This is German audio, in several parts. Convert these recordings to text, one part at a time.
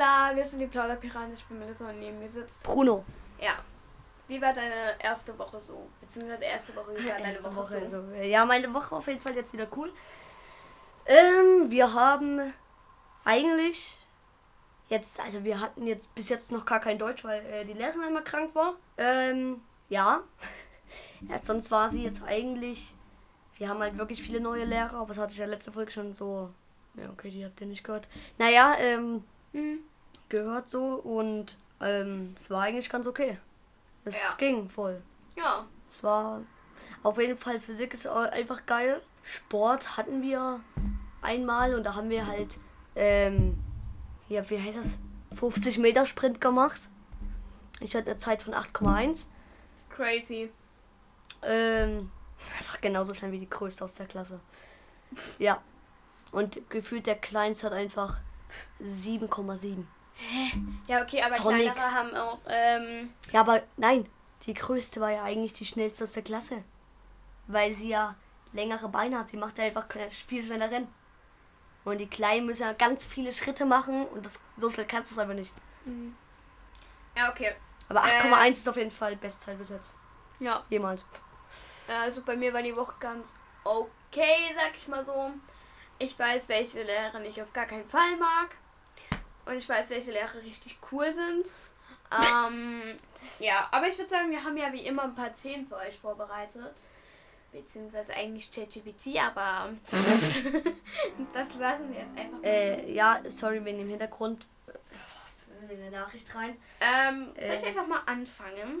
Ja, wir sind die Plauderpiraten. Ich bin Melissa und neben mir sitzt Bruno. Ja. Wie war deine erste Woche so? Beziehungsweise erste Woche, wie war deine Woche so? Also, ja, meine Woche auf jeden Fall jetzt wieder cool. Wir haben eigentlich jetzt, also wir hatten jetzt bis jetzt noch gar kein Deutsch, weil die Lehrerin einmal krank war. Ja. Ja, sonst war sie jetzt eigentlich, wir haben halt wirklich viele neue Lehrer, aber das hatte ich ja letzte Folge schon so, ja okay, die habt ihr nicht gehört. Naja, gehört so und es war eigentlich ganz okay. Es ging voll. Ja. Es war auf jeden Fall, Physik ist auch einfach geil. Sport hatten wir einmal und da haben wir halt, hier, wie heißt das? 50 Meter Sprint gemacht. Ich hatte eine Zeit von 8,1. Crazy. Einfach genauso schnell wie die Größte aus der Klasse. Ja. Und gefühlt der Kleinste hat einfach 7,7. Ja, okay, aber Sonic. kleinere haben auch, Ja, aber nein, die Größte war ja eigentlich die Schnellste aus der Klasse. Weil sie ja längere Beine hat. Sie macht ja einfach viel schneller Rennen. Und die Kleinen müssen ja ganz viele Schritte machen und so schnell kannst du es einfach nicht. Ja, okay. Aber 8,1 ist auf jeden Fall Bestzeit bis jetzt. Ja. Jemals. Also bei mir war die Woche ganz okay, sag ich mal so. Ich weiß, welche Lehrer ich auf gar keinen Fall mag. Und ich weiß, welche Lehrer richtig cool sind. Ja, aber ich würde sagen, wir haben ja wie immer ein paar Themen für euch vorbereitet. Beziehungsweise eigentlich ChatGPT, aber das lassen wir jetzt einfach mal so. Ja, sorry wegen dem Hintergrund. Was ist denn in der Nachricht rein? Soll ich einfach mal anfangen?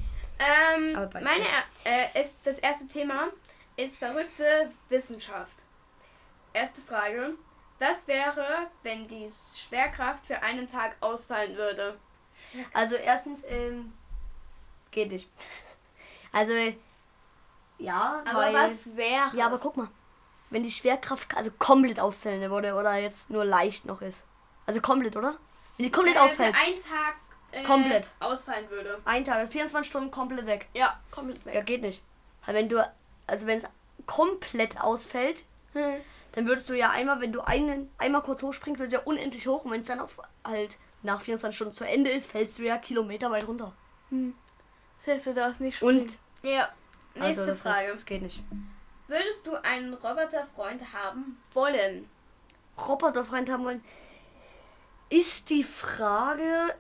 Das erste Thema ist verrückte Wissenschaft. Erste Frage. Was wäre, wenn die Schwerkraft für einen Tag ausfallen würde? Also erstens, geht nicht. Also, ja, aber weil... was wäre? Ja, aber guck mal. Wenn die Schwerkraft also komplett ausfällen würde oder jetzt nur leicht noch ist. Also komplett, oder? Wenn die komplett ausfällt. Für einen Tag komplett ausfallen würde. Ein Tag, 24 Stunden komplett weg. Ja, komplett weg. Ja, geht nicht. Weil wenn es komplett ausfällt, dann würdest du ja einmal, wenn du einmal kurz hochspringst, würdest du ja unendlich hoch. Und wenn es dann halt nach 24 Stunden zu Ende ist, fällst du ja Kilometer weit runter. Das heißt, du darfst nicht springen. Und ja, nächste Frage. Das geht nicht. Würdest du einen Roboterfreund haben wollen? Roboterfreund haben wollen? Ist die Frage,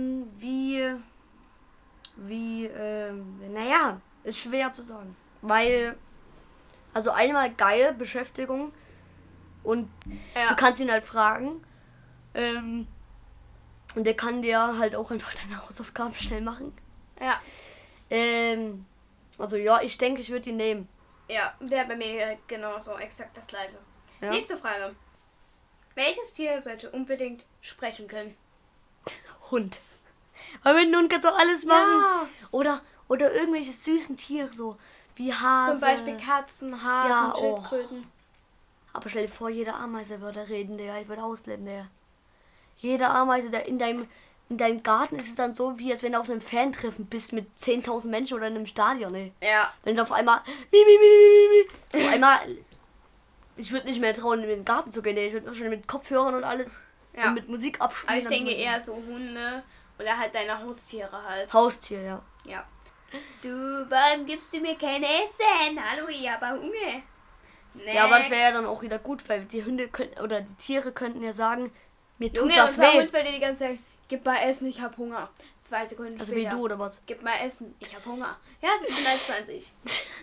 naja, ist schwer zu sagen. Weil, also einmal geil, Beschäftigung und du kannst ihn halt fragen. Und der kann dir halt auch einfach deine Hausaufgaben schnell machen. Ja. Also ja, ich denke, ich würde ihn nehmen. Ja, wäre bei mir genauso exakt das gleiche. Ja. Nächste Frage. Welches Tier sollte unbedingt sprechen können? Hund. Weil mit einem Hund kannst du auch alles machen. Ja. Oder irgendwelche süßen Tiere, so wie Hase. Zum Beispiel Katzen, Hasen, Schildkröten. Aber stell dir vor, jede Ameise würde reden, der würde ausbleiben, der. Jede Ameise, der in deinem Garten ist es dann so, wie als wenn du auf einem Fan-Treffen bist mit 10.000 Menschen oder in einem Stadion, ey. Ja. Wenn du auf einmal auf einmal, ich würde nicht mehr trauen, in den Garten zu gehen, ey. Ich würde schon mit Kopfhörern und alles und mit Musik abspielen. Aber ich denke eher so Hunde oder halt deine Haustiere halt. Haustier, ja. Ja. Du, warum gibst du mir kein Essen? Hallo, ich habe Hunger. Next. Ja, aber das wäre ja dann auch wieder gut, weil die Hunde könnten oder die Tiere könnten ja sagen, mir tut Junge, das unser weh. Hund will dir die ganze Zeit, gib mal Essen, ich hab Hunger. 2 Sekunden Also später. wie du oder was? Gib mal Essen, ich hab Hunger. Ja, das sind 1,20.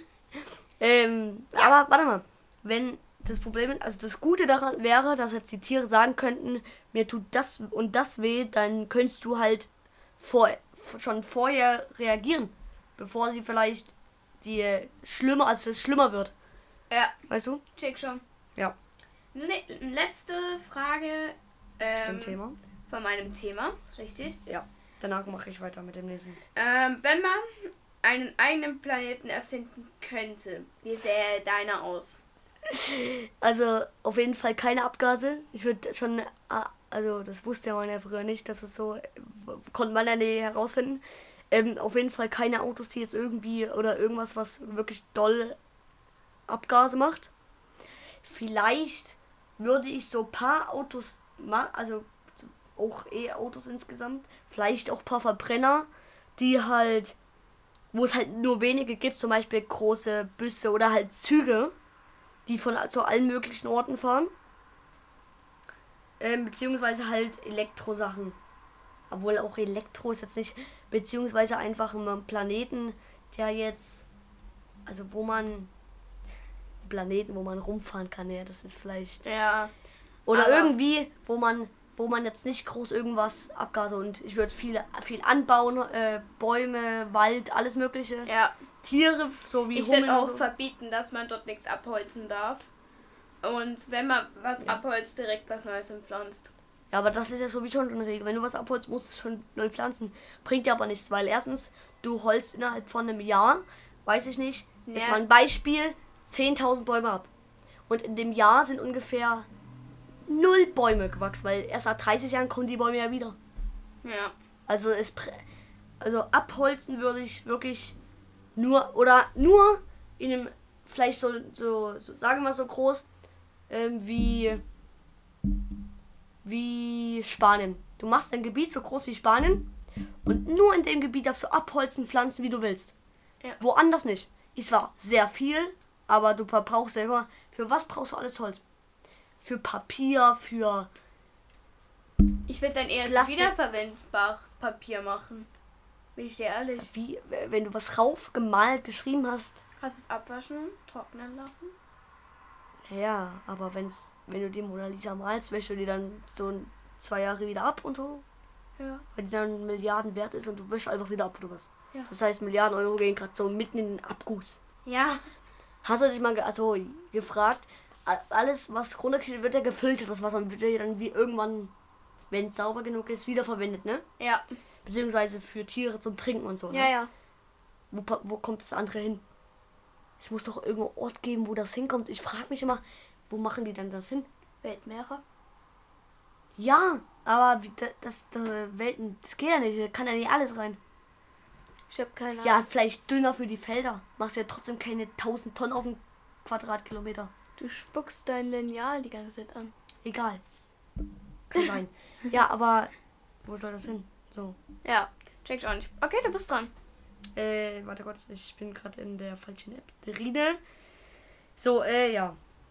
Aber warte mal, wenn das Problem, also das Gute daran wäre, dass jetzt die Tiere sagen könnten, mir tut das und das weh, dann könntest du halt schon vorher reagieren, bevor sie vielleicht es schlimmer wird. Ja. Weißt du? Check schon. Ja. Letzte Frage Zum Thema. von meinem Thema, richtig? Ja. Danach mache ich weiter mit dem nächsten. Wenn man einen eigenen Planeten erfinden könnte, wie sähe deiner aus? Also auf jeden Fall keine Abgase. Ich würde schon, also das wusste man ja früher nicht, dass es so, konnte man ja nie herausfinden. Auf jeden Fall keine Autos, die jetzt irgendwie oder irgendwas, was wirklich doll Abgase macht. Vielleicht würde ich so ein paar Autos auch E-Autos insgesamt. Vielleicht auch ein paar Verbrenner, die halt, wo es halt nur wenige gibt, zum Beispiel große Busse oder halt Züge, die zu allen möglichen Orten fahren. Beziehungsweise halt Elektrosachen. Obwohl auch Elektro ist jetzt nicht, beziehungsweise einfach ein Planeten, der jetzt, also wo man rumfahren kann, ja, das ist vielleicht. Ja. Oder irgendwie, wo man jetzt nicht groß irgendwas Abgase und ich würde viel anbauen, Bäume, Wald, alles mögliche. Ja. Tiere, so wie Ich Hummeln würde auch und so. verbieten, dass man dort nichts abholzen darf. Und wenn man was abholzt, direkt was Neues pflanzt. Ja, aber das ist ja sowieso schon eine Regel. Wenn du was abholst, musst du es schon neu pflanzen. Bringt dir aber nichts, weil erstens, du holst innerhalb von einem Jahr, weiß ich nicht, jetzt Ja. mal ein Beispiel, 10.000 Bäume ab. Und in dem Jahr sind ungefähr 0 Bäume gewachsen, weil erst nach 30 Jahren kommen die Bäume ja wieder. Ja. Also abholzen würde ich wirklich nur in einem, vielleicht so sagen wir mal so groß, wie Spanien. Du machst ein Gebiet so groß wie Spanien und nur in dem Gebiet darfst du abholzen, pflanzen, wie du willst. Ja. Woanders nicht. Ist zwar sehr viel, aber du verbrauchst selber. Für was brauchst du alles Holz? Für Papier, für Ich würde dann eher so Plastik. wiederverwendbares Papier machen. Bin ich dir ehrlich. wie, wenn du was gemalt, geschrieben hast. Kannst du es abwaschen, trocknen lassen? Ja, aber wenn du die Mona Lisa malst, wäschst du die dann so 2 Jahre wieder ab und so. Ja. Weil die dann Milliarden wert ist und du wäschst einfach wieder ab oder was. Ja. Das heißt, Milliarden Euro gehen gerade so mitten in den Abguss. Ja. Hast du dich mal gefragt, alles was runtergeht, wird ja gefiltert, das Wasser, und wird ja dann wie irgendwann, wenn es sauber genug ist, wiederverwendet, ne? Ja. Beziehungsweise für Tiere zum Trinken und so. Ne? Ja, ja. Wo kommt das andere hin? Es muss doch irgendein Ort geben, wo das hinkommt. Ich frage mich immer, wo machen die dann das hin? Weltmeere. Ja, aber das geht ja nicht, da kann ja nicht alles rein. Ich habe keine Ahnung. Ja, vielleicht dünner für die Felder. Machst ja trotzdem keine 1000 Tonnen auf den Quadratkilometer. Du spuckst dein Lineal die ganze Zeit an. Egal. Kann sein. Ja, aber wo soll das hin? So. Ja. Check ich auch nicht. Okay, du bist dran. Warte kurz, ich bin gerade in der falschen App drinne. So, ja.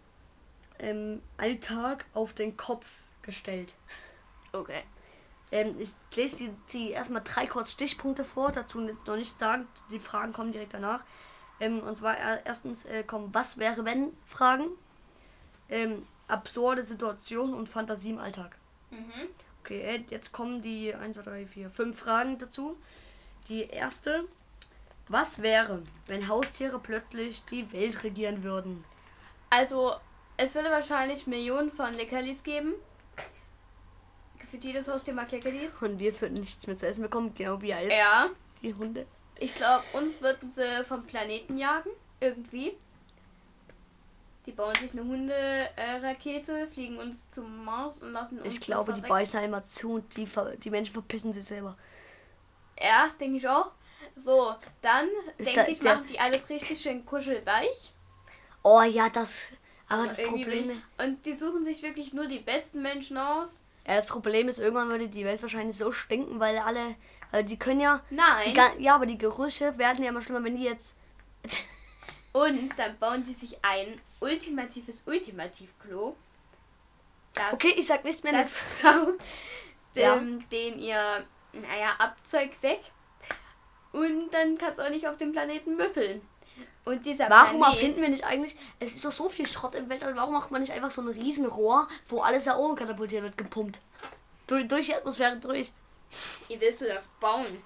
Alltag auf den Kopf gestellt. Okay. Ich lese die erstmal 3 kurz Stichpunkte vor, dazu noch nichts sagen. Die Fragen kommen direkt danach. Und zwar erstens kommen Was wäre wenn Fragen, absurde Situationen und Fantasie im Alltag. Mhm. Okay, jetzt kommen die 1, 2, 3, 4, 5 Fragen dazu. Die erste: Was wäre, wenn Haustiere plötzlich die Welt regieren würden? Also, es würde wahrscheinlich Millionen von Leckerlis geben. Für jedes Haustier mag Leckerlis. Und wir würden nichts mehr zu essen bekommen, genau wie jetzt Ja. die Hunde. Ich glaube, uns würden sie vom Planeten jagen. Irgendwie. Die bauen sich eine Hunde-Rakete, fliegen uns zum Mars und lassen uns. Ich glaube, die verrecken. beißen einmal zu und die Menschen verpissen sich selber. Ja, denke ich auch. So, dann Ist denke ich, machen die alles richtig schön kuschelweich. Oh ja, aber das Irgendwie Problem will- Und die suchen sich wirklich nur die besten Menschen aus. Ja, das Problem ist, irgendwann würde die Welt wahrscheinlich so stinken, weil die können ja, Nein. ja, aber die Gerüche werden ja immer schlimmer, wenn die jetzt, Und dann bauen die sich ein ultimatives Ultimativ-Klo. Das, okay, ich sag nichts mehr, das nicht. saugt Ja. den ihr, Abzeug weg. Und dann kannst du auch nicht auf dem Planeten müffeln. Und dieser Warum Planet, erfinden wir nicht eigentlich, es ist doch so viel Schrott im Weltall, warum macht man nicht einfach so ein Riesenrohr, wo alles da oben katapultiert wird, gepumpt? Durch die Atmosphäre durch. Wie willst du das bauen?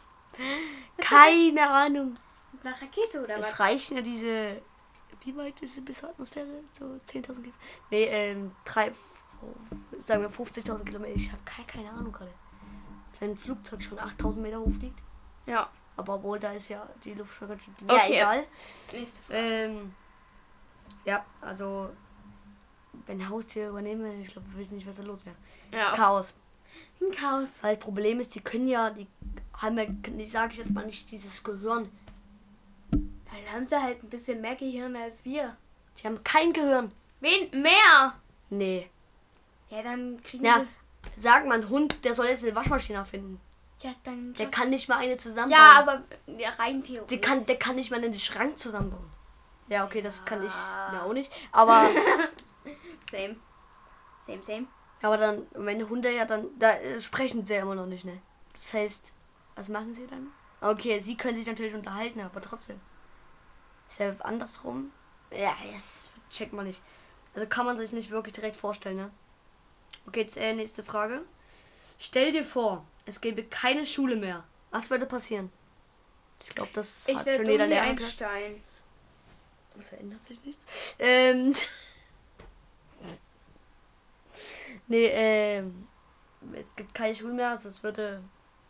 Keine Ahnung. Mit einer Rakete oder was? Es reichen ja diese, wie weit ist es bis zur Atmosphäre? So 10.000 Kilometer? Nee, sagen wir 50.000 Kilometer. Ich habe keine Ahnung gerade. Wenn ein Flugzeug schon 8.000 Meter hoch fliegt. Ja. Aber obwohl, da ist ja die Luft schon ganz schön. Ja, Okay. egal. Nächste Frage. Ja, also, wenn Haustiere übernehmen, ich glaube, wir wissen nicht, was da los wäre. Ja. Chaos. Ein Chaos. Weil das Problem ist, die haben ja, sage ich jetzt mal nicht, dieses Gehirn. Dann haben sie halt ein bisschen mehr Gehirn als wir. Die haben kein Gehirn. Wen? Mehr? Nee. Ja, dann kriegen Ja, sie... Sag mal, ein Hund, der soll jetzt eine Waschmaschine erfinden. Ja, dann. Der kann nicht mal eine zusammenbauen. Ja, aber rein theoretisch. Der kann nicht mal einen Schrank zusammenbauen. Ja, okay, das kann ich mir auch nicht. Aber Same. aber dann, wenn Hunde ja dann, da sprechen sie ja immer noch nicht, ne? Das heißt, was machen sie dann? Okay, sie können sich natürlich unterhalten, aber trotzdem. Ist ja andersrum. Ja, das checkt man nicht. Also kann man sich nicht wirklich direkt vorstellen, ne? Okay, jetzt nächste Frage. Stell dir vor, es gäbe keine Schule mehr. Was würde passieren? Ich glaube, das Ich hat werde schon jeder dumm wie lernen können. Einstein. Das verändert sich nichts. Nee, es gibt keine Schule mehr, also es würde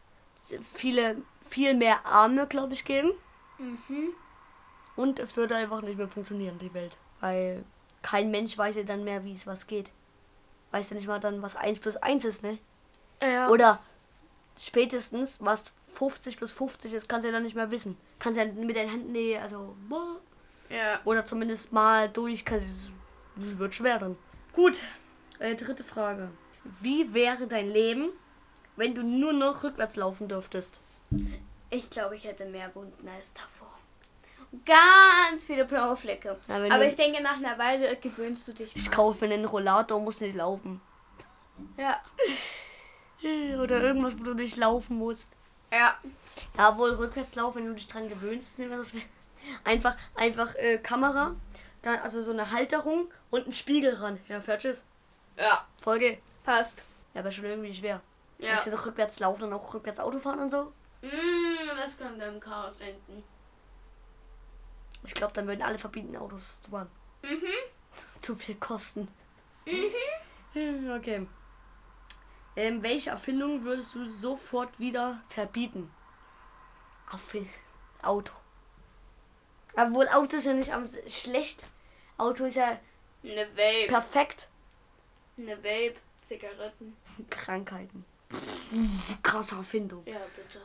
viel mehr Arme, glaube ich, geben. Mhm. Und es würde einfach nicht mehr funktionieren, die Welt. Weil kein Mensch weiß ja dann mehr, wie es was geht. Weiß ja nicht mal dann, was 1 plus 1 ist, ne? Ja. Oder spätestens, was 50 plus 50 ist, kannst du ja dann nicht mehr wissen. Kannst ja mit deinen Händen, nee, also... Ja. Oder zumindest mal durch, wird schwer dann. Gut, dritte Frage. Wie wäre dein Leben, wenn du nur noch rückwärts laufen dürftest? Ich glaube, ich hätte mehr Wunden als davor. Ganz viele blaue Flecke. Na, wenn Aber du- ich denke, nach einer Weile gewöhnst du dich Ich dran. kaufe mir einen Rollator und muss nicht laufen. Ja. Oder irgendwas, wo du nicht laufen musst. Ja. Ja, wohl rückwärts laufen, wenn du dich dran gewöhnst, ist nicht mehr so schwer. Einfach Kamera, dann also so eine Halterung und ein Spiegel ran. Ja, fertig ist. Ja. Folge. Passt. Ja, aber schon irgendwie schwer. Ja. Ist ja doch rückwärts laufen und auch rückwärts Auto fahren und so. Das könnte im Chaos enden. Ich glaube, dann würden alle verbieten, Autos zu fahren. Mhm. Zu viel kosten. Okay. Welche Erfindung würdest du sofort wieder verbieten? Auto. Obwohl Auto ist ja nicht schlecht. Auto ist ja Eine Vape. perfekt. Eine Vape. Zigaretten. Krankheiten. Krasse Erfindung. Ja, bitte.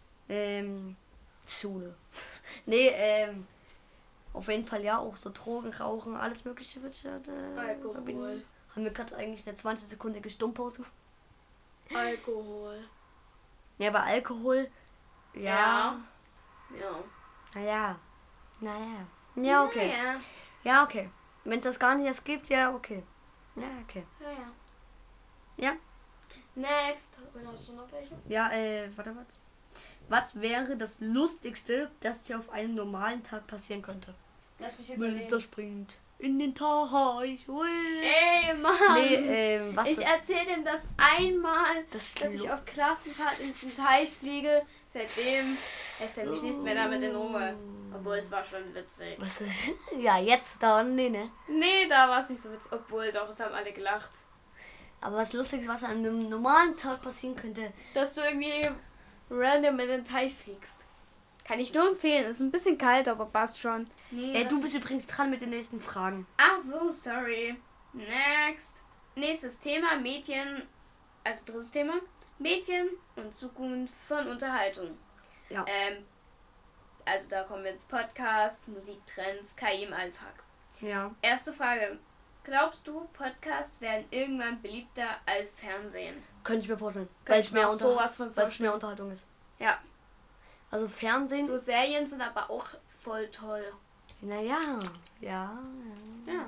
Schule. Nee, auf jeden Fall ja, auch so Drogen, Rauchen, alles mögliche wird ja Alkohol. verbieten. Haben wir gerade eigentlich eine 20-sekundige Stummpause? Alkohol. Ja, aber Alkohol, ja. Ja. Naja. Ja, okay. Ja. Ja, okay. Wenn es das gar nicht erst gibt, ja, okay. Ja, okay. Ja. Ja? Next. Oder hast du noch welche? Ja, warte was. Was wäre das Lustigste, das dir auf einem normalen Tag passieren könnte? Lass mich Melissa überlegen. springt in den Teich. Ui. Ey, Mann. Nee, was? Ich erzähle dem das einmal, Das dass ich auf Klassenfahrt in den Teich fliege. Seitdem lässt er mich nicht mehr damit in Ruhe. Obwohl, es war schon witzig. Was ist? Ja, jetzt, da, nee, ne? Nee, da war es nicht so witzig. Obwohl, doch, es haben alle gelacht. Aber was Lustiges, was an einem normalen Tag passieren könnte. Dass du irgendwie random in den Teich fliegst. Kann ich nur empfehlen. Ist ein bisschen kalt, aber passt schon. Nee, Du bist übrigens dran mit den nächsten Fragen. Ach so, sorry. Next. Nächstes Thema, Medien. Also drittes Thema. Medien und Zukunft von Unterhaltung. Ja. Also da kommen jetzt Podcasts, Musiktrends, KI im Alltag. Ja. Erste Frage. Glaubst du, Podcasts werden irgendwann beliebter als Fernsehen? Könnte ich mir vorstellen. Könnte Weil ich es mir mehr, auch sowas von vorstellen. Unterhaltung ist. Ja. Also Fernsehen. So Serien sind aber auch voll toll. Naja. Ja. Ja.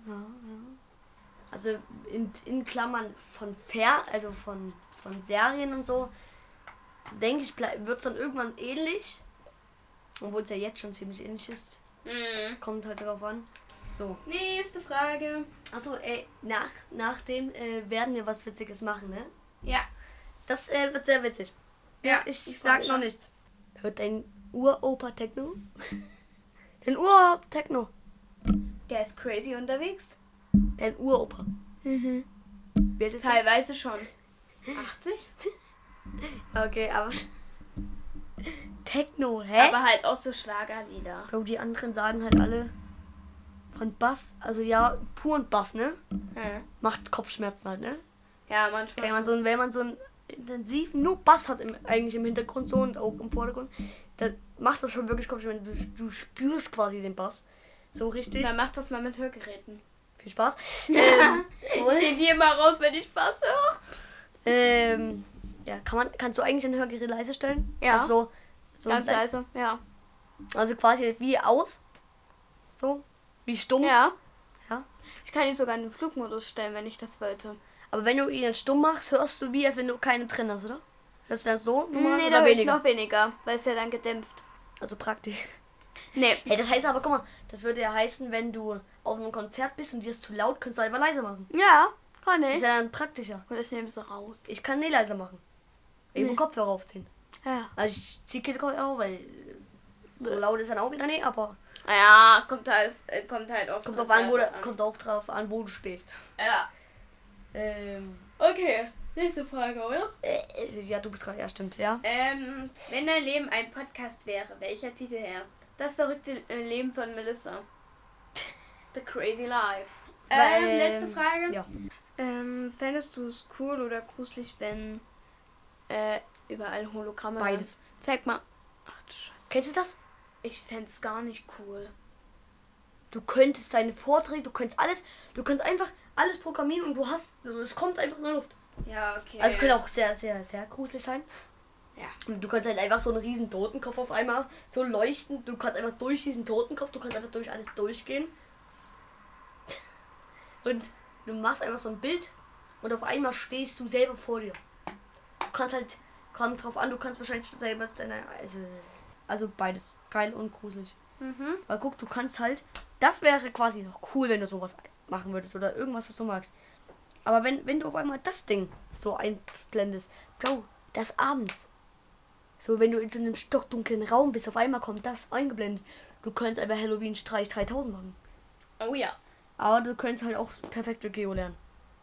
Also in Klammern von von Serien und so, denke ich, wird es dann irgendwann ähnlich. Obwohl es ja jetzt schon ziemlich ähnlich ist. Mhm. Kommt halt drauf an. So. Nächste Frage. Achso, nach dem werden wir was Witziges machen, ne? Ja. Das wird sehr witzig. Ja, Ich freu sag mich noch schon. nichts. Hört dein Uropa Techno? Dein Uropa Techno. Der ist crazy unterwegs. Dein Uropa. Wer ist das? Teilweise schon. 80? Okay, aber Techno, hä? Aber halt auch so Schlagerlieder. Bro, die anderen sagen halt alle von Bass, also ja, puren Bass, ne? Hm. Macht Kopfschmerzen halt, ne? Ja, manchmal. Wenn man so einen intensiven, nur Bass hat eigentlich im Hintergrund so und auch im Vordergrund, dann macht das schon wirklich Kopfschmerzen. Du spürst quasi den Bass. So richtig. Man macht das mal mit Hörgeräten. Viel Spaß. Ich nehme die immer raus, wenn ich Spaß höre. Ja, kannst du eigentlich ein Hörgerät leise stellen? Ja. Also so Ganz leise, ja. Also quasi wie aus. So. Wie stumm. Ja. Ja. Ich kann ihn sogar in den Flugmodus stellen, wenn ich das wollte. Aber wenn du ihn dann stumm machst, hörst du wie, als wenn du keine drin hast, oder? Hörst du das so? normal Nee, oder da höre ich weniger? noch weniger, weil es ja dann gedämpft. Also praktisch. Nee. Hey, das heißt aber, guck mal, das würde ja heißen, wenn du auf einem Konzert bist und dir ist zu laut, kannst du einfach leiser machen. Ja, kann Das ist ich. ja dann praktischer. Und ich nehme sie raus. Ich kann nie leiser machen. Eben Nee. Kopfhörer aufziehen. Ja. Also ich ziehe keine Kopfhörer, weil so laut ist dann auch wieder nicht, aber Ja, kommt halt aufs kommt Konzert auch drauf an, wo du stehst. Ja. Okay, nächste Frage, oder? Ja, du bist gerade, ja stimmt, ja. Wenn dein Leben ein Podcast wäre, welcher Titel wäre? Das verrückte Leben von Melissa. The Crazy Life. Letzte Frage. Ja. Fändest du es cool oder gruselig, wenn überall Hologramme Beides. wären? Zeig mal. Ach du Scheiße. Kennst du das? Ich fänd's gar nicht cool. Du könntest deine Vorträge, du kannst einfach alles programmieren und es kommt einfach in der Luft. Ja, okay. Also es könnte auch sehr, sehr, sehr gruselig sein. Ja. Und du kannst halt einfach so einen riesen Totenkopf auf einmal so leuchten. Du kannst einfach durch diesen Totenkopf, du kannst einfach durch alles durchgehen. Und du machst einfach so ein Bild und auf einmal stehst du selber vor dir. Du kannst halt, kommt drauf an, du kannst wahrscheinlich selber also beides. Geil und gruselig. Mhm. Weil guck, du kannst halt, das wäre quasi noch cool, wenn du sowas machen würdest oder irgendwas, was du magst. Aber wenn du auf einmal das Ding so einblendest, Bro, das abends. So, wenn du in so einem stockdunklen Raum bist, auf einmal kommt das eingeblendet. Du könntest einfach Halloween-Streich 3000 machen. Oh ja. Aber du könntest halt auch perfekte Geo lernen.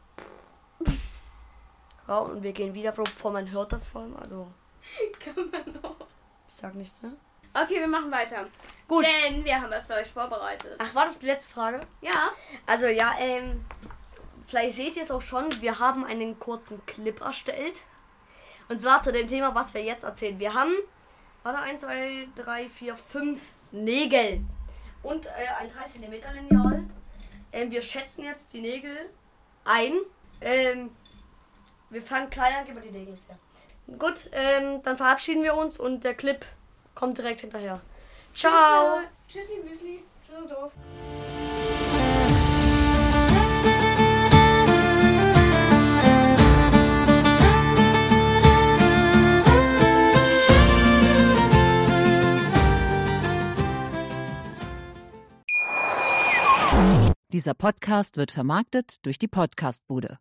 Ja, und wir gehen wieder, Bro, bevor man hört das vor allem. Also, Kann man noch. ich sag nichts mehr. Okay, wir machen weiter. Gut. Denn wir haben was für euch vorbereitet. Ach, war das die letzte Frage? Ja. Also ja, vielleicht seht ihr es auch schon, wir haben einen kurzen Clip erstellt. Und zwar zu dem Thema, was wir jetzt erzählen. Wir haben, 1, 2, 3, 4, 5 Nägel und ein 3 cm Lineal. Wir schätzen jetzt die Nägel ein. Wir fangen klein an, geben wir die Nägel jetzt her. Gut, dann verabschieden wir uns und der Clip kommt direkt hinterher. Ciao! Tschüssli, Müsli. Tschüss, Dorf. Dieser Podcast wird vermarktet durch die Podcastbude.